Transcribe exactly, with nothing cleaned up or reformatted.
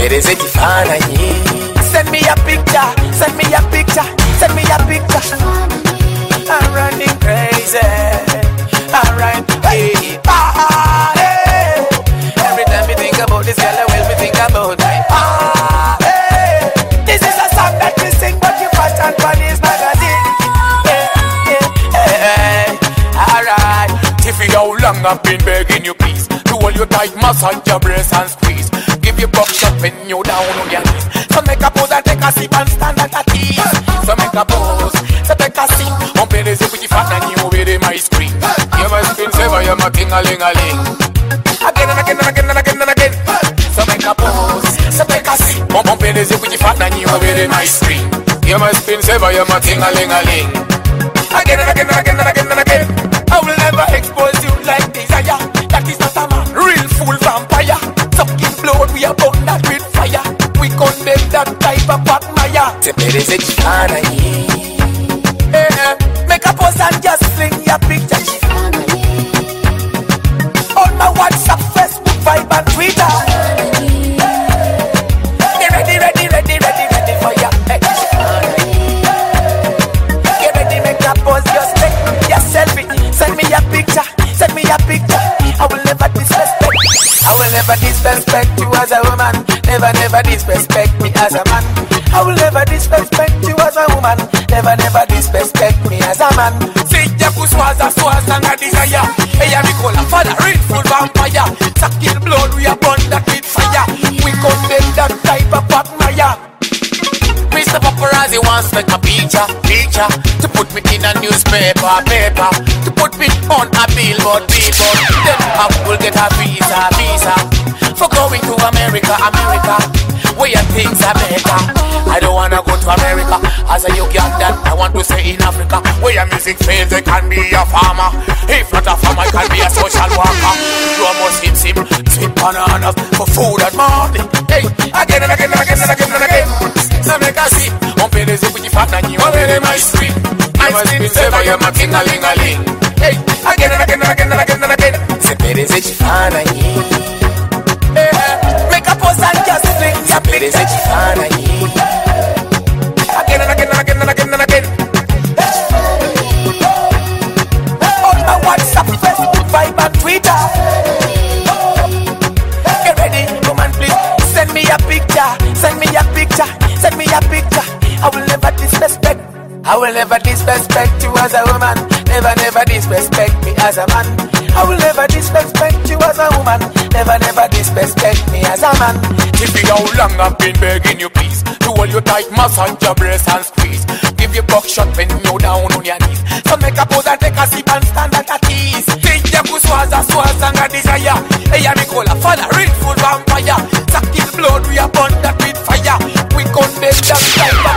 Sempereze kifananyi. Send me a picture, send me a picture, send me a picture. I'm running crazy. Alright, hey, ah, hey. Every time we think about this girl, I will be think about my ah, hey. This is a song that we sing, but you first and for this magazine. Yeah, yeah, hey, alright. Tiffy, how long I've been begging you, please, to hold you tight, massage your breast and squeeze. Give you buck shot when you down on your knees. So make a pose and take a sip and stand at at ease. So make a pose, so take a sip. On play the zip with the fat and you with my screen. You're my screen saver, you're my king-a-ling-a-ling. Again and again and again and again and again. So make a pose, so take a sip. On play the zip with the fat and you with my screen. You're my screen saver, you're my king-a-ling-a-ling. Again and again and again and again and again. I will never expose you like desire. That is not a man, real fool vampire. Sucking blood, we are born that with fire. We condemn that type of admire. Sempereze kifananyi. Yeah, make a post and just sling your picture. On my WhatsApp, Facebook, Viber, and Twitter. Get ready, ready, ready, ready, ready for your ex. Get ready, make a post, just take your selfie. Send me a picture, send me a picture. I will never disrespect. I will never disrespect you as a woman. Never, never disrespect me as a man. I will never disrespect you as a woman. Never, never disrespect me as a man. Say ya kuswaza swaza na desire. Hey, we call a father, real full vampire. Sucking blood, we are born that with fire. We condemn that type of admire. Mister Paparazzi wants to make a picture, picture. To put me in a newspaper, paper. To put me on a billboard, billboard. Then I will get a visa, visa. For going to America, America. Where things are better. I don't wanna go to America as a Ugandan. I want to stay in Africa, where your music fails, I can be a farmer. If not a farmer, I can be a social worker. You must hit him, sweet bananas for food and money. Hey, again and again and again and again and again. So make a see, on pay the zip with the fat and you are very my screen. I must be saver, you're my king-a-ling-a-ling. Hey, again and again and again and again and again. Sempereze kifananyi. Make a pose and just sing your picture. Again and again and again and again and again. On my WhatsApp, Facebook, Viber, and Twitter. Get ready, woman, please. Send me a picture. Send me a picture. Send me a picture. I will never disrespect. I will never disrespect you as a woman. Never, never disrespect me as a man. I will never disrespect you as a woman. Never, never disrespect me as a man. If you how long I've been begging you, please, to hold you tight, massage your breast and squeeze. Give you buck shot when you down on your knees. So make a pose and take a sip and stand at at ease. Think ya kuswaza swaza and desire. Hey, me call a father, real full vampire. Sucking blood, we are born that with fire. We condemn that type of